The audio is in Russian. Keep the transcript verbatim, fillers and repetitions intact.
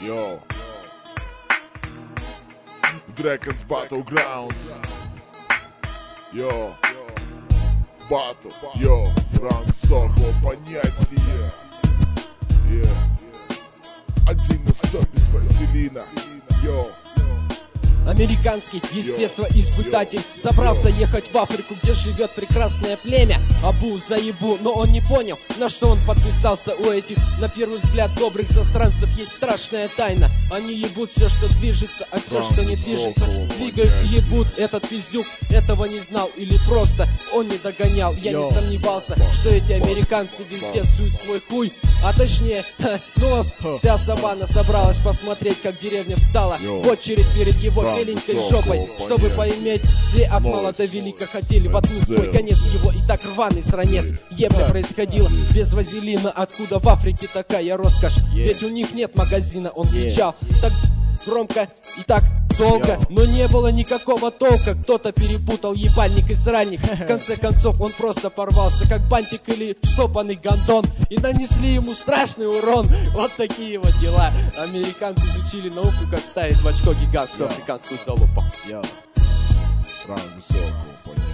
Yo. Dragons Battlegrounds. Yo. Батл. Yo. Ранг сорокого понятия. Yeah. Один на сто без вазелина. Yo. Американский естествоиспытатель собрался ехать в Африку, где живет прекрасное племя Абу Заебу, но он не понял, на что он подписался. У этих, на первый взгляд, добрых застранцев есть страшная тайна. Они ебут все, что движется, а все, что не движется, двигают и ебут. Этот пиздюк этого не знал или просто он не догонял. Я не сомневался, что эти американцы везде суют свой хуй, а точнее нос. Вся саванна собралась посмотреть, как деревня встала в очередь перед его беленькой жопой, чтобы поиметь. Все от мала до велика хотели воткнуть свой конец, его и так рваный сранец. Ебля происходило без вазелина, откуда в Африке такая роскошь? Ведь у них нет магазина, он кричал так громко и так долго, но не было никакого толка. Кто-то перепутал ебальник и сральник. В конце концов он просто порвался, как бантик или штопанный гондон, и нанесли ему страшный урон. Вот такие вот дела. Американцы изучили науку, как ставить в очко гигантскую африканскую залупу. Ранг сорокого понятия.